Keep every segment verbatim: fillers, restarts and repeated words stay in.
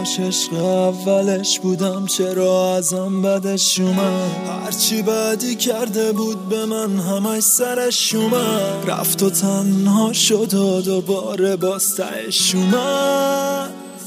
کاش عشق اولش بودم، چرا ازم بدش اومد. هرچی بدی کرده بود به من همش سرش اومد. رفت و تنها شد و دوباره باز تهش اومد.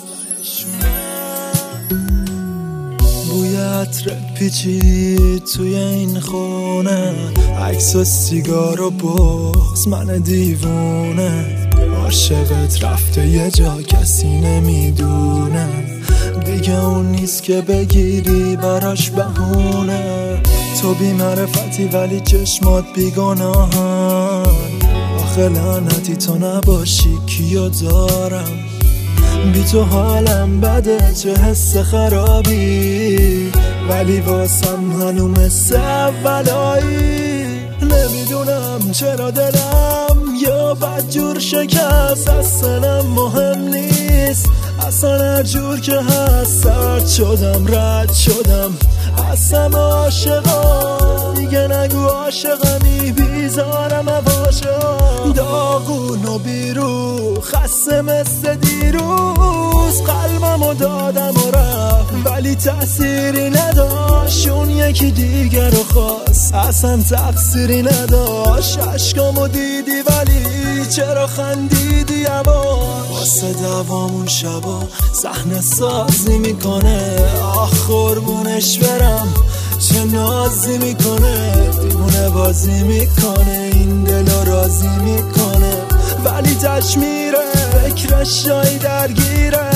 بوی عطر پیچید توی این خونه، عکس و سیگار و بغض من دیوونه. عاشقت رفته یه جا کسی نمیدونه، دیگه اون نیست که بگیری براش بهونه. تو بی معرفتی ولی چشمات بیگناهن، آخه لعنتی تو نباشی کیو دارم. بی تو حالم بده چه حس خرابی، ولی واسم هنو مثل اولایی. نمیدونم چرا دلم یا بدجور شکست، اصلا مهم نیست، اصلا هر جور که هست. سرد شدم رد شدم اصلا عاشقم، دیگه نگو عاشقمی بیزارم عاشقم. داغون و بیرو خسته مثل دیروز، قلبمو دادم و رفت ولی تأثیری نداشت. اون یکی دیگر رو خواست اصلا تقصیری نداشت. عشقامو دیدی ولی چرا خندیدی یواش. واسه دوامون شبا صحنه سازی میکنه، آخ قربونش برم چه نازی میکنه. دیوونه بازی میکنه این دلو راضی میکنه، ولی تش میره فکرش جایی درگیره.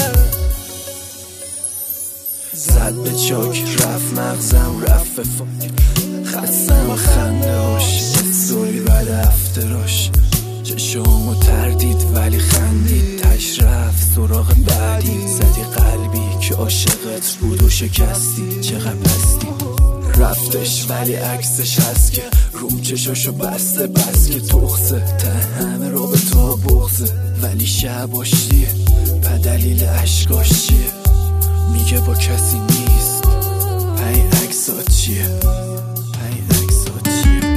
زد به چاک رفت مغزم رفت به فاک، خستم و خنده هاش سوری بعد افتراش. چشم و تردید ولی خندید، تش رفت سراغ بعدی. زدی قلبی که عاشقت بود و شکستی، چقدر پستی. رفتش ولی عکسش هست که روم چشاشو بسته، بس که تخصه ته همه رو به تو بغزه. ولی شباش چیه به دلیل عشقاش چیه، میگه با کسی نیست. پی عکسات چیه پی عکسات چیه.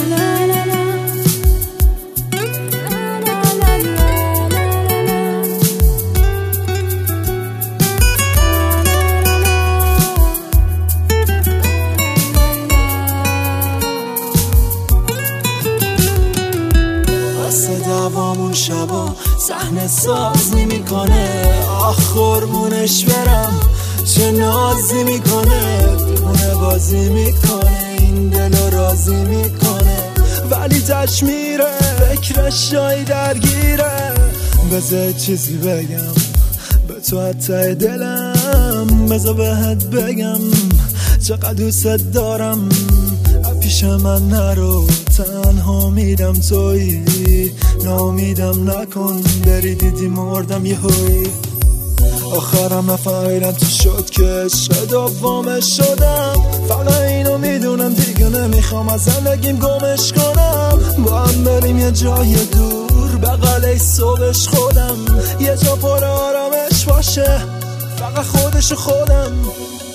دوامون شبا صحنه سازی میکنه، آخ قربونش برم چه نازی میکنه. دیوونه بازی میکنه این دلو راضی میکنه، ولی تش میره فکرش جایی درگیره. بذار چیزی بگم به تو حتی دلم، بذار بهت بگم چقدر دوست دارم. پیش من نرو تنها میدم تویی، نامیدم نکن بری دیدی مردم یه هوی. آخرم نفهمیدم چی شد که عشق دوامش شدم. فقط اینو میدونم دیگه نمیخوام از زندگیم گمش کنم. با هم بریم یه جای دور بغل صبحش خودم، یه جا پر آرامش باشه فقط خودش خودم.